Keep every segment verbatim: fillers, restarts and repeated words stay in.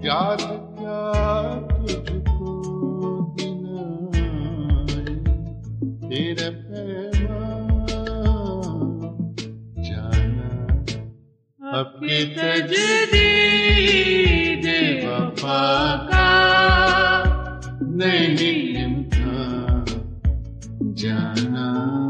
याद क्या तुझको दिलाए तेरा पैगाम जाना, अब की तजदीद वफा का नहीं इम्कान जाना।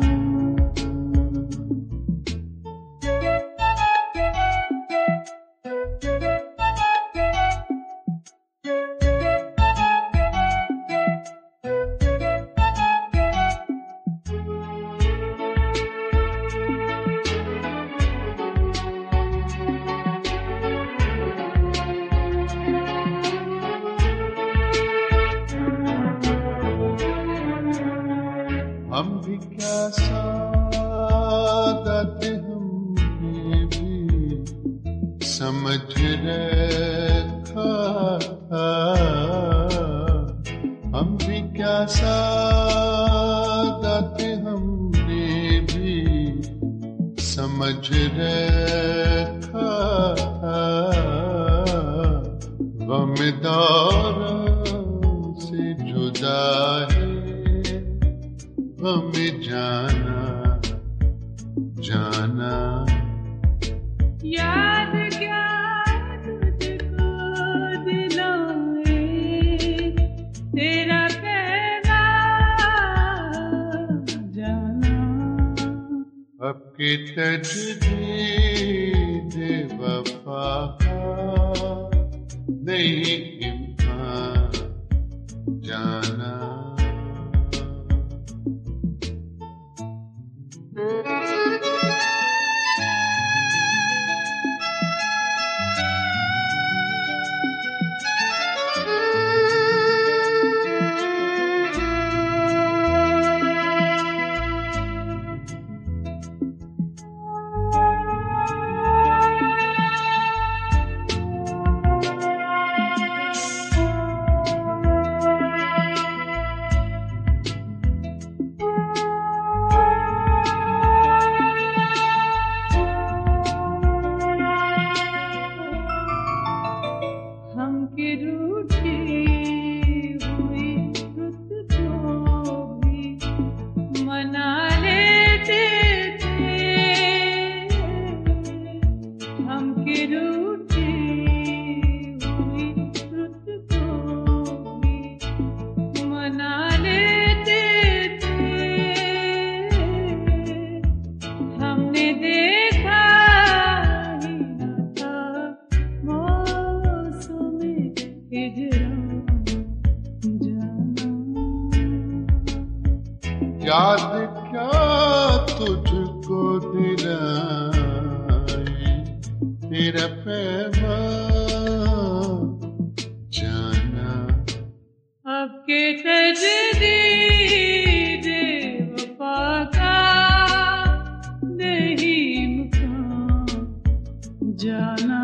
हम भी क्या सादत हमने भी समझ रखा था, हम भी क्या सादत हमने भी समझ रखा था, गमदारों से जुदा है हमें जाना जाना। याद क्या तुझको दिलाए तेरा पैगाम जाना, अब की तजदीद वफा का नहीं इम्कान जाना। याद क्या तुझको दिलाए तेरा पैगाम जाना, अब के तजदीद वफा का नहीं इम्कान जाना।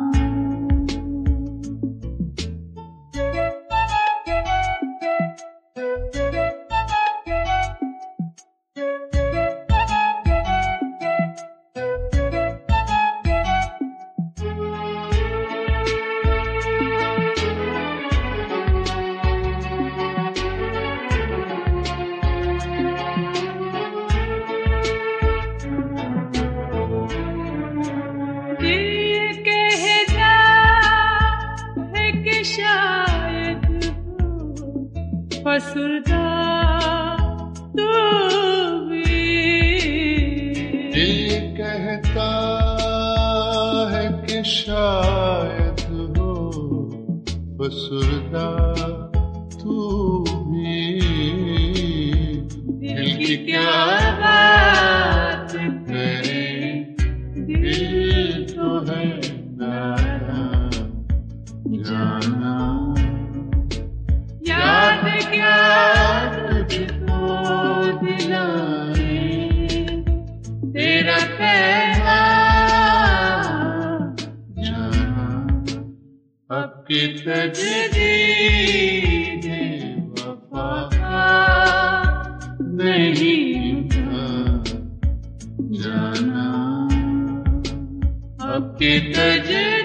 फसुर्दा तू भी दिल कहता है कि शायद हो फसुर्दा तू भी, दिल की क्या बात करे दिल तो है नादान जाना। याद क्या तुझको दिलाए तेरा पैगाम जाना, अब की तजदीद वफा का नहीं इम्कान जाना, अब की तजदीद